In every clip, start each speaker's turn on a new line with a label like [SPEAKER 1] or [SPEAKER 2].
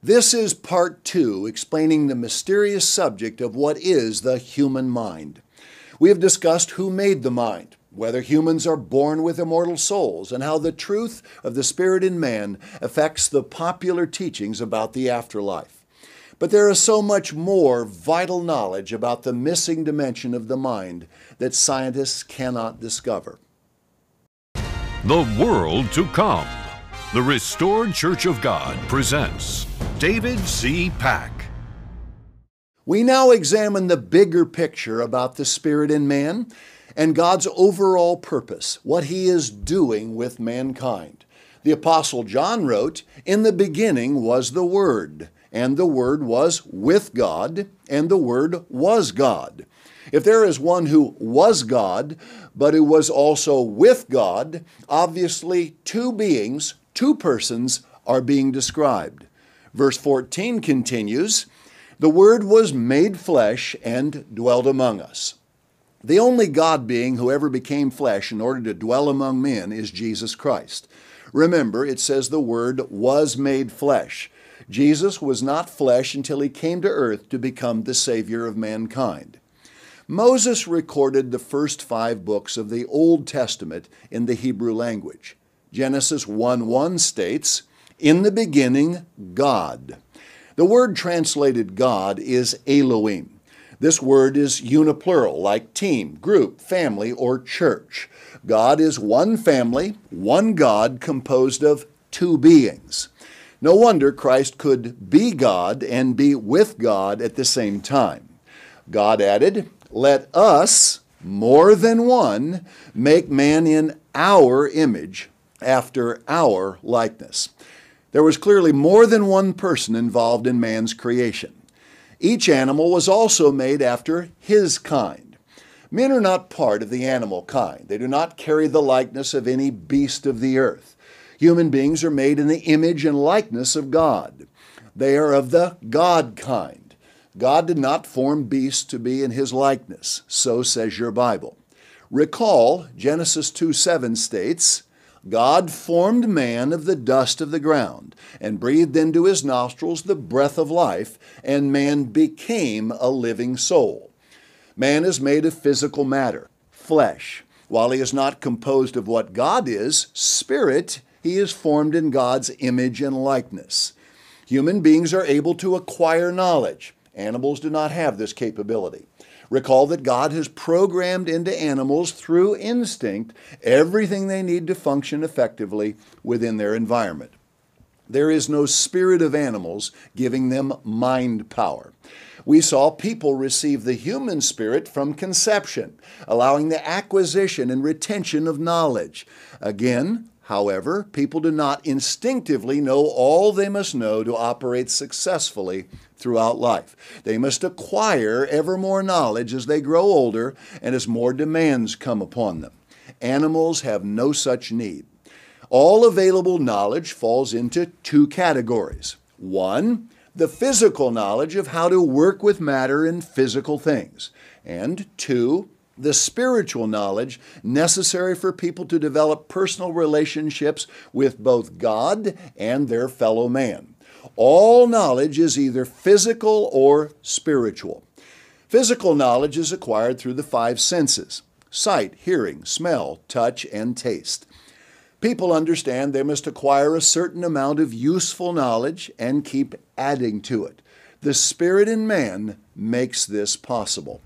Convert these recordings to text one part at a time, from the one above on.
[SPEAKER 1] This is part 2, explaining the mysterious subject of what is the human mind. We have discussed who made the mind, whether humans are born with immortal souls, and how the truth of the spirit in man affects the popular teachings about the afterlife. But there is so much more vital knowledge about the missing dimension of the mind that scientists cannot discover.
[SPEAKER 2] The World to Come. The Restored Church of God presents David C. Pack.
[SPEAKER 1] We now examine the bigger picture about the spirit in man and God's overall purpose, what He is doing with mankind. The Apostle John wrote, "In the beginning was the Word, and the Word was with God, and the Word was God." If there is one who was God, but who was also with God, obviously two beings, two persons, are being described. Verse 14 continues, "The Word was made flesh and dwelt among us." The only God being who ever became flesh in order to dwell among men is Jesus Christ. Remember, it says the Word was made flesh. Jesus was not flesh until He came to earth to become the Savior of mankind. Moses recorded the first 5 books of the Old Testament in the Hebrew language. Genesis 1:1 states, "In the beginning, God." The word translated God is Elohim. This word is uniplural, like team, group, family, or church. God is one family, one God composed of two beings. No wonder Christ could be God and be with God at the same time. God added, "Let us, more than one, make man in our image, after our likeness." There was clearly more than one person involved in man's creation. Each animal was also made after his kind. Men are not part of the animal kind. They do not carry the likeness of any beast of the earth. Human beings are made in the image and likeness of God. They are of the God kind. God did not form beasts to be in His likeness, so says your Bible. Recall, Genesis 2:7 states, "God formed man of the dust of the ground, and breathed into his nostrils the breath of life, and man became a living soul." Man is made of physical matter, flesh. While he is not composed of what God is, spirit, he is formed in God's image and likeness. Human beings are able to acquire knowledge. Animals do not have this capability. Recall that God has programmed into animals through instinct everything they need to function effectively within their environment. There is no spirit of animals giving them mind power. We saw people receive the human spirit from conception, allowing the acquisition and retention of knowledge. Again, however, people do not instinctively know all they must know to operate successfully throughout life. They must acquire ever more knowledge as they grow older and as more demands come upon them. Animals have no such need. All available knowledge falls into 2 categories. 1, the physical knowledge of how to work with matter in physical things. And 2, the spiritual knowledge necessary for people to develop personal relationships with both God and their fellow man. All knowledge is either physical or spiritual. Physical knowledge is acquired through the 5 senses: sight, hearing, smell, touch, and taste. People understand they must acquire a certain amount of useful knowledge and keep adding to it. The Spirit in man makes this possible.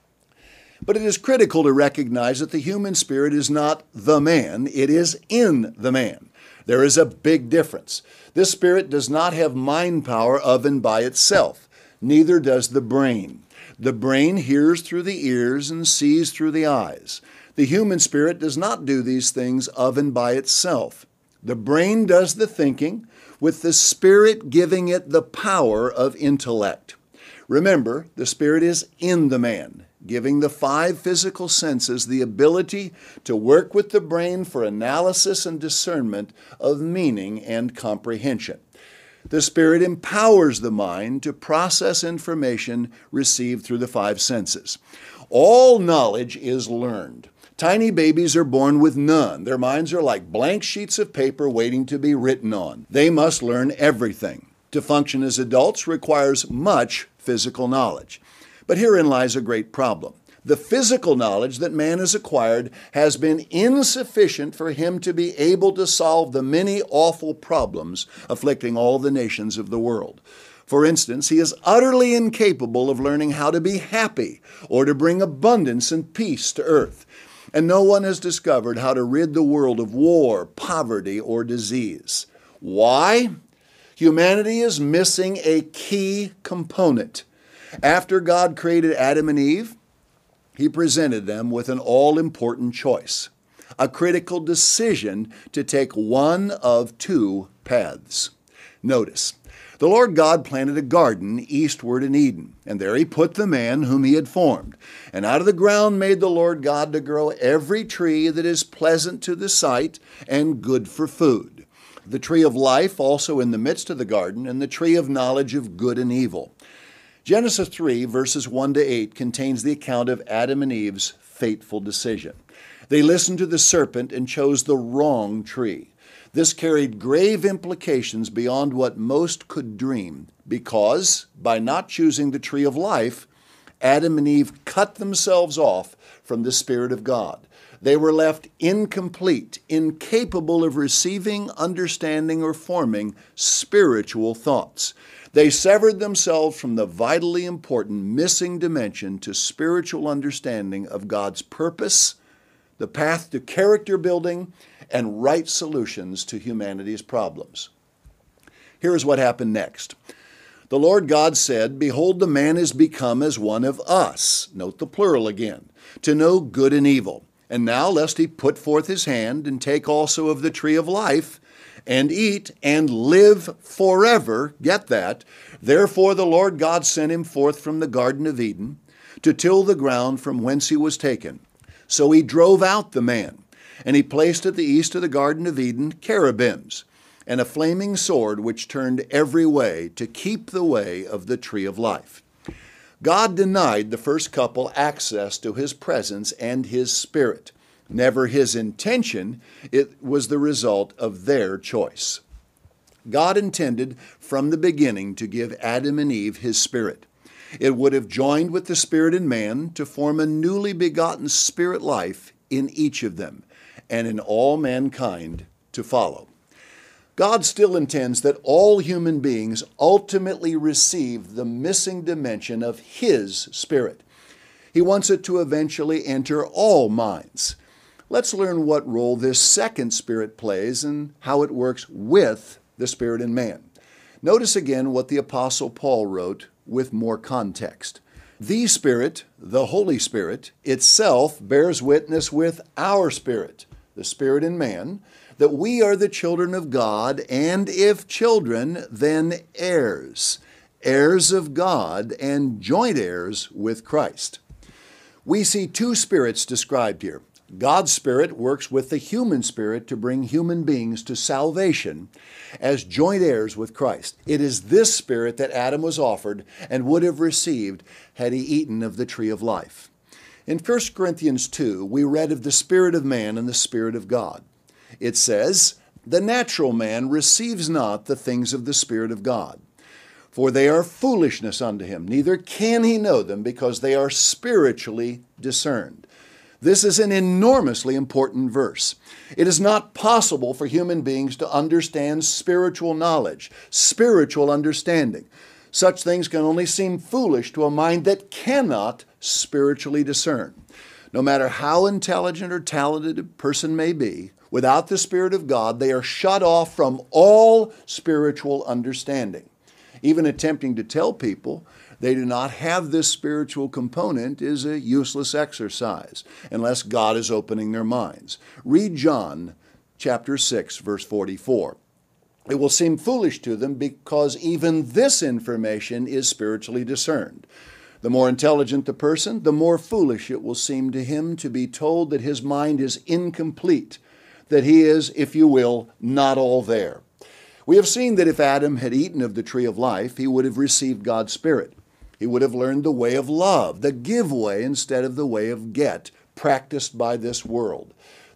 [SPEAKER 1] But it is critical to recognize that the human spirit is not the man, it is in the man. There is a big difference. This spirit does not have mind power of and by itself. Neither does the brain. The brain hears through the ears and sees through the eyes. The human spirit does not do these things of and by itself. The brain does the thinking, with the spirit giving it the power of intellect. Remember, the spirit is in the man, giving the 5 physical senses the ability to work with the brain for analysis and discernment of meaning and comprehension. The Spirit empowers the mind to process information received through the 5 senses. All knowledge is learned. Tiny babies are born with none. Their minds are like blank sheets of paper waiting to be written on. They must learn everything. To function as adults requires much physical knowledge. But herein lies a great problem. The physical knowledge that man has acquired has been insufficient for him to be able to solve the many awful problems afflicting all the nations of the world. For instance, he is utterly incapable of learning how to be happy or to bring abundance and peace to earth. And no one has discovered how to rid the world of war, poverty, or disease. Why? Humanity is missing a key component. After God created Adam and Eve, He presented them with an all-important choice, a critical decision to take one of two paths. Notice, the Lord God planted a garden eastward in Eden, and there He put the man whom He had formed. And out of the ground made the Lord God to grow every tree that is pleasant to the sight and good for food. The tree of life also in the midst of the garden, and the tree of knowledge of good and evil. Genesis 3, verses 1 to 8, contains the account of Adam and Eve's fateful decision. They listened to the serpent and chose the wrong tree. This carried grave implications beyond what most could dream, because by not choosing the tree of life, Adam and Eve cut themselves off from the Spirit of God. They were left incomplete, incapable of receiving, understanding, or forming spiritual thoughts. They severed themselves from the vitally important missing dimension to spiritual understanding of God's purpose, the path to character building, and right solutions to humanity's problems. Here is what happened next. The Lord God said, "Behold, the man is become as one of us," note the plural again, "to know good and evil. And now lest he put forth his hand and take also of the tree of life, and eat and live forever," get that, "therefore the Lord God sent him forth from the Garden of Eden to till the ground from whence he was taken. So He drove out the man, and He placed at the east of the Garden of Eden cherubims, and a flaming sword which turned every way to keep the way of the tree of life." God denied the first couple access to His presence and His Spirit. Never His intention, it was the result of their choice. God intended from the beginning to give Adam and Eve His Spirit. It would have joined with the Spirit in man to form a newly begotten spirit life in each of them, and in all mankind to follow. God still intends that all human beings ultimately receive the missing dimension of His Spirit. He wants it to eventually enter all minds. Let's learn what role this second Spirit plays and how it works with the Spirit in man. Notice again what the Apostle Paul wrote with more context. "The Spirit, the Holy Spirit, itself bears witness with our spirit," the Spirit in man, "that we are the children of God, and if children, then heirs, heirs of God, and joint heirs with Christ." We see two spirits described here. God's Spirit works with the human spirit to bring human beings to salvation as joint heirs with Christ. It is this Spirit that Adam was offered and would have received had he eaten of the tree of life. In 1 Corinthians 2, we read of the Spirit of man and the Spirit of God. It says, "The natural man receives not the things of the Spirit of God, for they are foolishness unto him, neither can he know them, because they are spiritually discerned." This is an enormously important verse. It is not possible for human beings to understand spiritual knowledge, spiritual understanding. Such things can only seem foolish to a mind that cannot spiritually discern. No matter how intelligent or talented a person may be, without the Spirit of God, they are shut off from all spiritual understanding. Even attempting to tell people they do not have this spiritual component is a useless exercise unless God is opening their minds. Read John chapter 6, verse 44. It will seem foolish to them because even this information is spiritually discerned. The more intelligent the person, the more foolish it will seem to him to be told that his mind is incomplete, that he is, if you will, not all there. We have seen that if Adam had eaten of the tree of life, he would have received God's Spirit. He would have learned the way of love, the give way instead of the way of get, practiced by this world.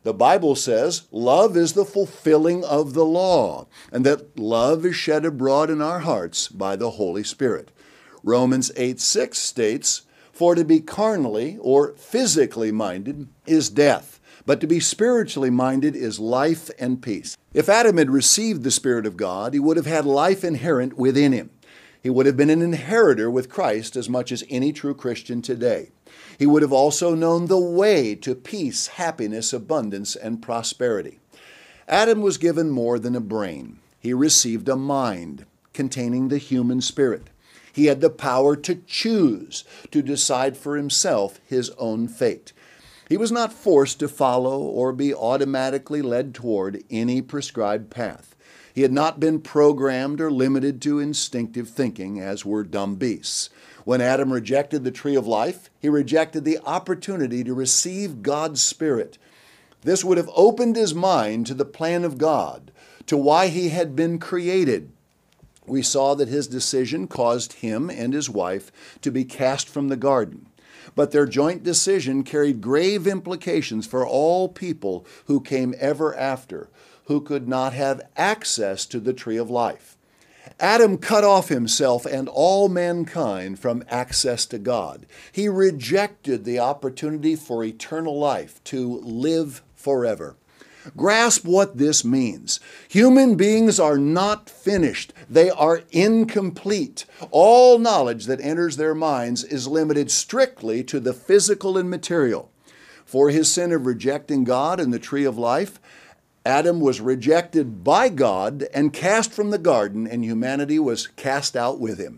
[SPEAKER 1] The Bible says love is the fulfilling of the law, and that love is shed abroad in our hearts by the Holy Spirit. Romans 8:6 states, "For to be carnally or physically minded is death, but to be spiritually minded is life and peace." If Adam had received the Spirit of God, he would have had life inherent within him. He would have been an inheritor with Christ as much as any true Christian today. He would have also known the way to peace, happiness, abundance, and prosperity. Adam was given more than a brain. He received a mind containing the human spirit. He had the power to choose, to decide for himself his own fate. He was not forced to follow or be automatically led toward any prescribed path. He had not been programmed or limited to instinctive thinking, as were dumb beasts. When Adam rejected the tree of life, he rejected the opportunity to receive God's Spirit. This would have opened his mind to the plan of God, to why he had been created. We saw that his decision caused him and his wife to be cast from the garden. But their joint decision carried grave implications for all people who came ever after, who could not have access to the tree of life. Adam cut off himself and all mankind from access to God. He rejected the opportunity for eternal life, to live forever. Grasp what this means. Human beings are not finished. They are incomplete. All knowledge that enters their minds is limited strictly to the physical and material. For his sin of rejecting God and the tree of life, Adam was rejected by God and cast from the garden, and humanity was cast out with him.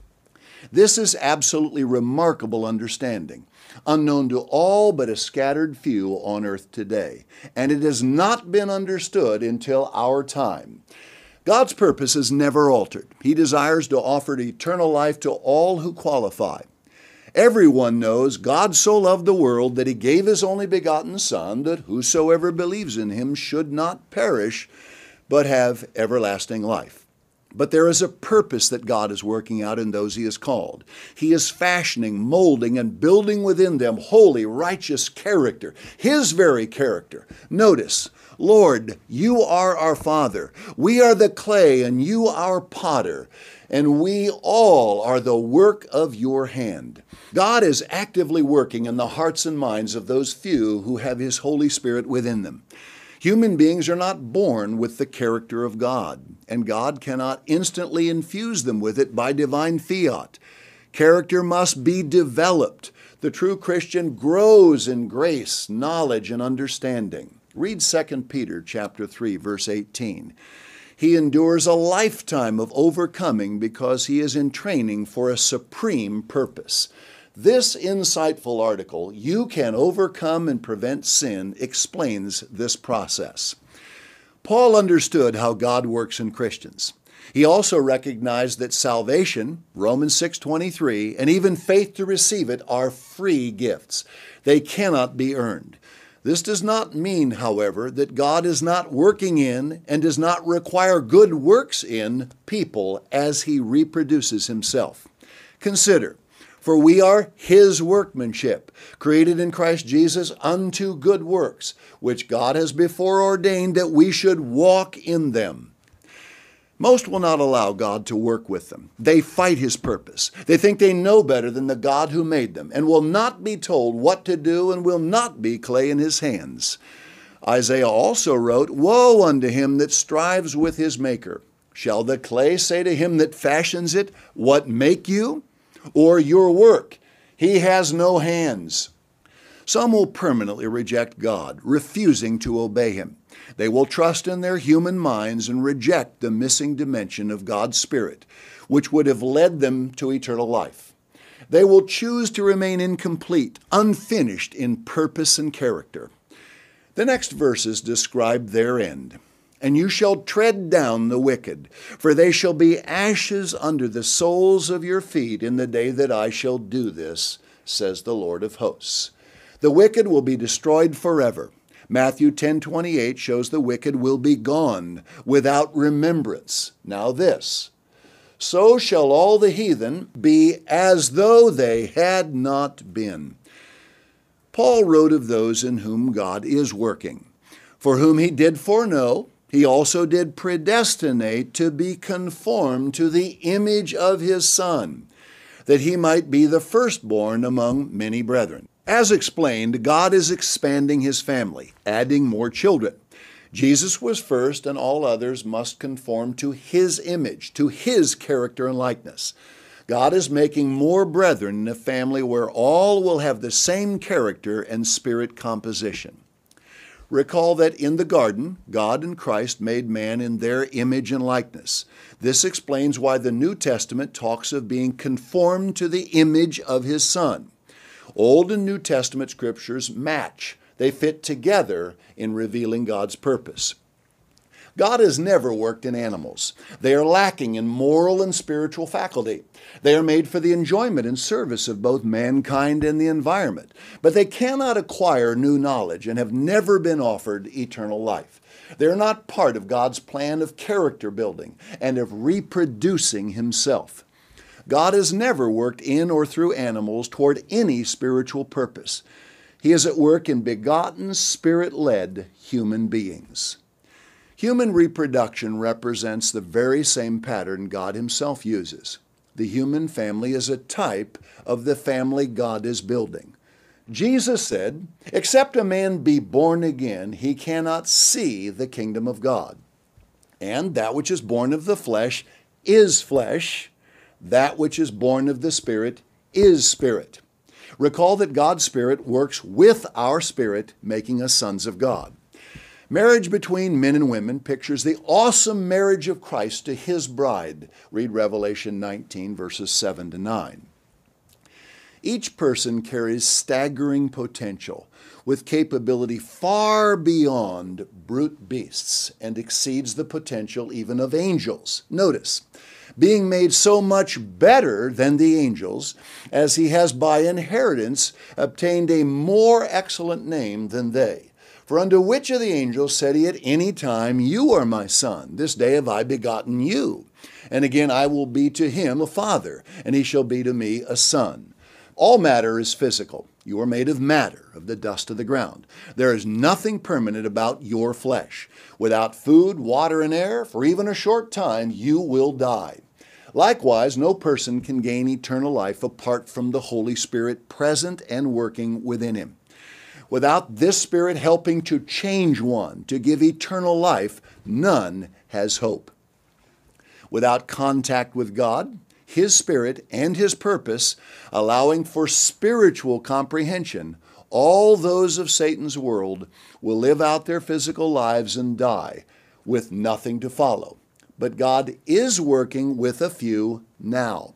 [SPEAKER 1] This is absolutely remarkable understanding, unknown to all but a scattered few on earth today, and it has not been understood until our time. God's purpose is never altered. He desires to offer eternal life to all who qualify. Everyone knows God so loved the world that he gave his only begotten Son, that whosoever believes in him should not perish, but have everlasting life. But there is a purpose that God is working out in those he has called. He is fashioning, molding, and building within them holy, righteous character, his very character. Notice, Lord, you are our Father. We are the clay, and you our potter, and we all are the work of your hand. God is actively working in the hearts and minds of those few who have his Holy Spirit within them. Human beings are not born with the character of God, and God cannot instantly infuse them with it by divine fiat. Character must be developed. The true Christian grows in grace, knowledge, and understanding. Read 2 Peter chapter 3, verse 18. He endures a lifetime of overcoming because he is in training for a supreme purpose. This insightful article, "You Can Overcome and Prevent Sin," explains this process. Paul understood how God works in Christians. He also recognized that salvation, Romans 6:23, and even faith to receive it are free gifts. They cannot be earned. This does not mean, however, that God is not working in and does not require good works in people as he reproduces himself. Consider, for we are his workmanship, created in Christ Jesus unto good works, which God has before ordained that we should walk in them. Most will not allow God to work with them. They fight his purpose. They think they know better than the God who made them, and will not be told what to do and will not be clay in his hands. Isaiah also wrote, "Woe unto him that strives with his maker. Shall the clay say to him that fashions it, What make you? Or your work, he has no hands." Some will permanently reject God, refusing to obey him. They will trust in their human minds and reject the missing dimension of God's Spirit, which would have led them to eternal life. They will choose to remain incomplete, unfinished in purpose and character. The next verses describe their end. "And you shall tread down the wicked, for they shall be ashes under the soles of your feet in the day that I shall do this, says the Lord of hosts." The wicked will be destroyed forever. Matthew 10:28 shows the wicked will be gone without remembrance. Now this, "So shall all the heathen be as though they had not been." Paul wrote of those in whom God is working. For whom he did foreknow, he also did predestinate to be conformed to the image of his Son, that he might be the firstborn among many brethren. As explained, God is expanding his family, adding more children. Jesus was first, and all others must conform to his image, to his character and likeness. God is making more brethren in a family where all will have the same character and spirit composition. Recall that in the garden, God and Christ made man in their image and likeness. This explains why the New Testament talks of being conformed to the image of his Son. Old and New Testament scriptures match. They fit together in revealing God's purpose. God has never worked in animals. They are lacking in moral and spiritual faculty. They are made for the enjoyment and service of both mankind and the environment, but they cannot acquire new knowledge and have never been offered eternal life. They are not part of God's plan of character building and of reproducing himself. God has never worked in or through animals toward any spiritual purpose. He is at work in begotten, spirit-led human beings. Human reproduction represents the very same pattern God himself uses. The human family is a type of the family God is building. Jesus said, "Except a man be born again, he cannot see the kingdom of God. And that which is born of the flesh is flesh. That which is born of the Spirit is spirit." Recall that God's Spirit works with our spirit, making us sons of God. Marriage between men and women pictures the awesome marriage of Christ to his bride. Read Revelation 19, verses 7 to 9. Each person carries staggering potential, with capability far beyond brute beasts, and exceeds the potential even of angels. Notice, being made so much better than the angels, as he has by inheritance obtained a more excellent name than they. For unto which of the angels said he at any time, "You are my son, this day have I begotten you"? And again, "I will be to him a father, and he shall be to me a son." All matter is physical. You are made of matter, of the dust of the ground. There is nothing permanent about your flesh. Without food, water, and air, for even a short time, you will die. Likewise, no person can gain eternal life apart from the Holy Spirit present and working within him. Without this Spirit helping to change one, to give eternal life, none has hope. Without contact with God, his Spirit, and his purpose, allowing for spiritual comprehension, all those of Satan's world will live out their physical lives and die with nothing to follow. But God is working with a few now.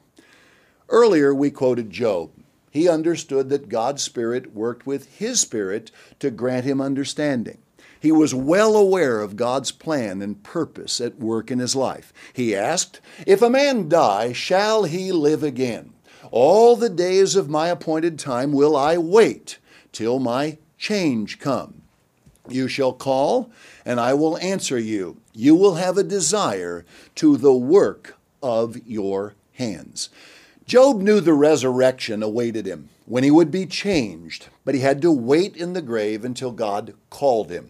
[SPEAKER 1] Earlier we quoted Job. He understood that God's Spirit worked with his spirit to grant him understanding. He was well aware of God's plan and purpose at work in his life. He asked, "If a man die, shall he live again? All the days of my appointed time will I wait till my change come. You shall call, and I will answer you. You will have a desire to the work of your hands." Job knew the resurrection awaited him, when he would be changed, but he had to wait in the grave until God called him.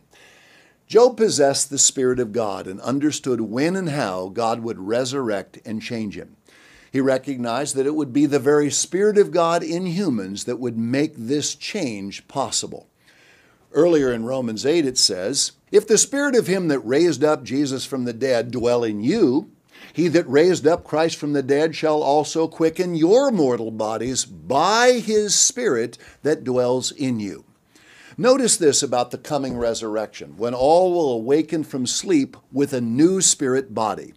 [SPEAKER 1] Job possessed the Spirit of God and understood when and how God would resurrect and change him. He recognized that it would be the very Spirit of God in humans that would make this change possible. Earlier in Romans 8 it says, "If the Spirit of him that raised up Jesus from the dead dwell in you, he that raised up Christ from the dead shall also quicken your mortal bodies by his Spirit that dwells in you." Notice this about the coming resurrection, when all will awaken from sleep with a new spirit body.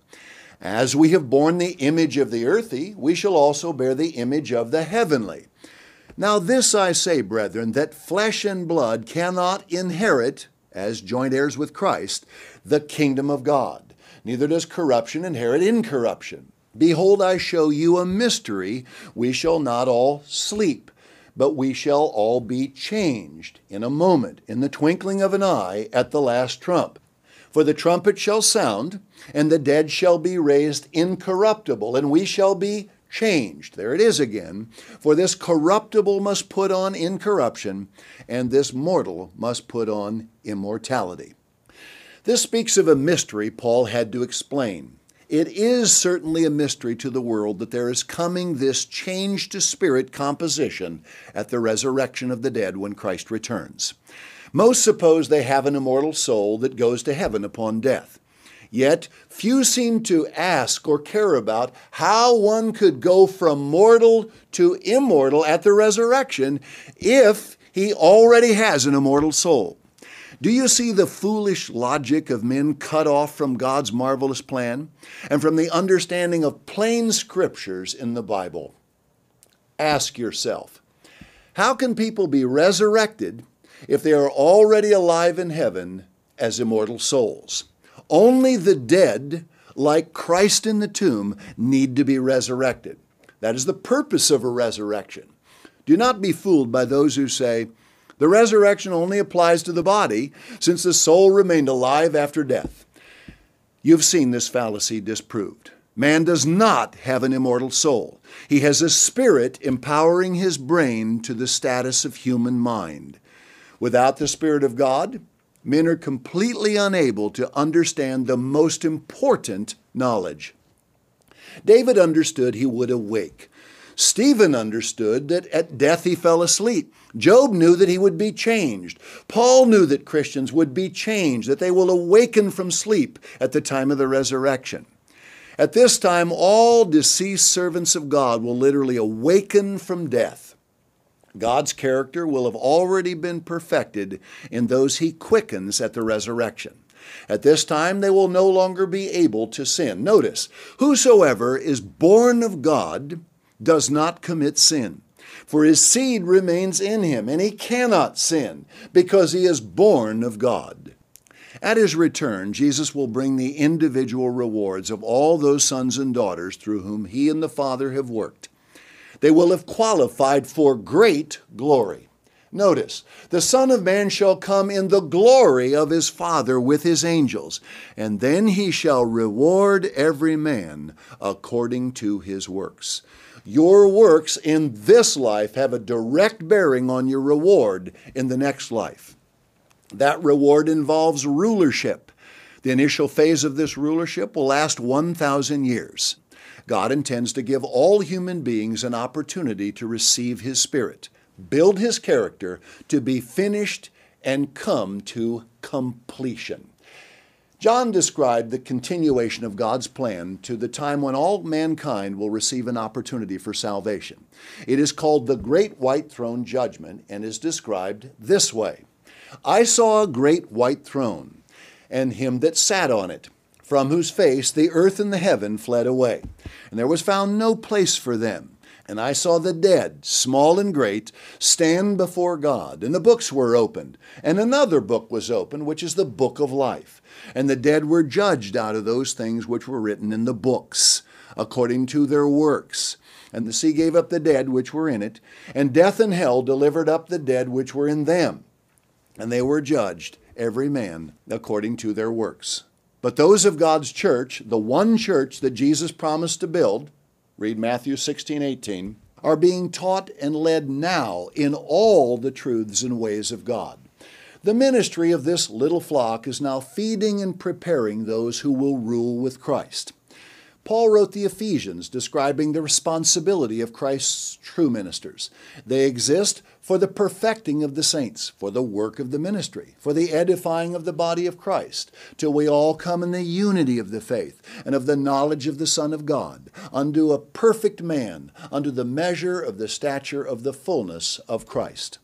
[SPEAKER 1] As we have borne the image of the earthy, we shall also bear the image of the heavenly. Now this I say, brethren, that flesh and blood cannot inherit, as joint heirs with Christ, the kingdom of God. Neither does corruption inherit incorruption. Behold, I show you a mystery. We shall not all sleep, but we shall all be changed in a moment, in the twinkling of an eye, at the last trump. For the trumpet shall sound, and the dead shall be raised incorruptible, and we shall be changed. There it is again. For this corruptible must put on incorruption, and this mortal must put on immortality. This speaks of a mystery Paul had to explain. It is certainly a mystery to the world that there is coming this change to spirit composition at the resurrection of the dead when Christ returns. Most suppose they have an immortal soul that goes to heaven upon death. Yet few seem to ask or care about how one could go from mortal to immortal at the resurrection if he already has an immortal soul. Do you see the foolish logic of men cut off from God's marvelous plan and from the understanding of plain scriptures in the Bible? Ask yourself, how can people be resurrected if they are already alive in heaven as immortal souls? Only the dead, like Christ in the tomb, need to be resurrected. That is the purpose of a resurrection. Do not be fooled by those who say, the resurrection only applies to the body, since the soul remained alive after death. You've seen this fallacy disproved. Man does not have an immortal soul. He has a spirit empowering his brain to the status of human mind. Without the Spirit of God, men are completely unable to understand the most important knowledge. David understood he would awake. Stephen understood that at death he fell asleep. Job knew that he would be changed. Paul knew that Christians would be changed, that they will awaken from sleep at the time of the resurrection. At this time, all deceased servants of God will literally awaken from death. God's character will have already been perfected in those he quickens at the resurrection. At this time, they will no longer be able to sin. Notice, whosoever is born of God does not commit sin, for his seed remains in him, and he cannot sin because he is born of God. At his return, Jesus will bring the individual rewards of all those sons and daughters through whom he and the Father have worked. They will have qualified for great glory. Notice, the Son of Man shall come in the glory of his Father with his angels, and then he shall reward every man according to his works. Your works in this life have a direct bearing on your reward in the next life. That reward involves rulership. The initial phase of this rulership will last 1,000 years. God intends to give all human beings an opportunity to receive His Spirit, build His character to be finished and come to completion. John described the continuation of God's plan to the time when all mankind will receive an opportunity for salvation. It is called the Great White Throne Judgment and is described this way. I saw a great white throne, and him that sat on it, from whose face the earth and the heaven fled away, and there was found no place for them. And I saw the dead, small and great, stand before God, and the books were opened. And another book was opened, which is the book of life. And the dead were judged out of those things which were written in the books, according to their works. And the sea gave up the dead which were in it, and death and hell delivered up the dead which were in them. And they were judged, every man according to their works. But those of God's church, the one church that Jesus promised to build, read Matthew 16:18, are being taught and led now in all the truths and ways of God. The ministry of this little flock is now feeding and preparing those who will rule with Christ. Paul wrote the Ephesians describing the responsibility of Christ's true ministers. They exist for the perfecting of the saints, for the work of the ministry, for the edifying of the body of Christ, till we all come in the unity of the faith and of the knowledge of the Son of God, unto a perfect man, unto the measure of the stature of the fullness of Christ.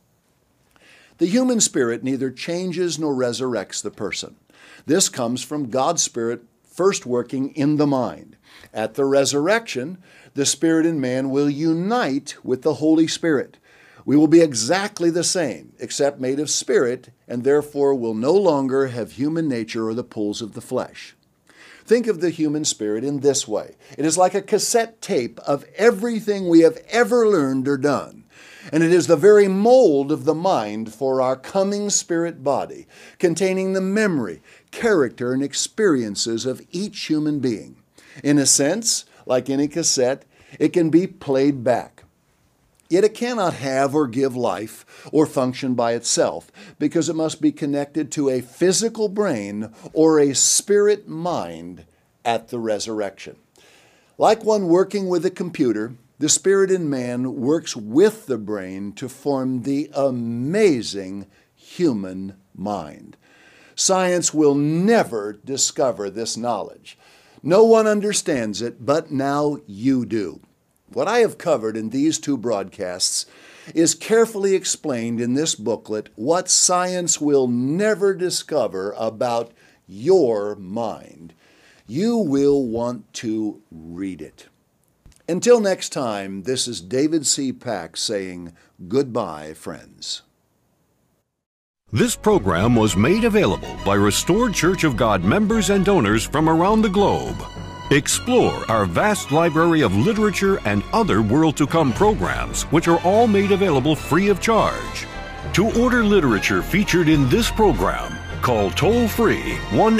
[SPEAKER 1] The human spirit neither changes nor resurrects the person. This comes from God's Spirit first working in the mind. At the resurrection, the Spirit in man will unite with the Holy Spirit. We will be exactly the same, except made of spirit, and therefore will no longer have human nature or the pulls of the flesh. Think of the human spirit in this way. It is like a cassette tape of everything we have ever learned or done. And it is the very mold of the mind for our coming spirit body, containing the memory, character, and experiences of each human being. In a sense, like any cassette, it can be played back. Yet it cannot have or give life or function by itself, because it must be connected to a physical brain or a spirit mind at the resurrection. Like one working with a computer, the spirit in man works with the brain to form the amazing human mind. Science will never discover this knowledge. No one understands it, but now you do. What I have covered in these two broadcasts is carefully explained in this booklet, What Science Will Never Discover About Your Mind. You will want to read it. Until next time, this is David C. Pack saying goodbye, friends.
[SPEAKER 2] This program was made available by Restored Church of God members and donors from around the globe. Explore our vast library of literature and other World to Come programs, which are all made available free of charge. To order literature featured in this program, call toll-free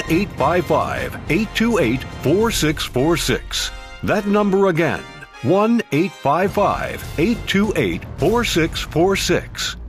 [SPEAKER 2] 1-855-828-4646. That number again, 1-855-828-4646.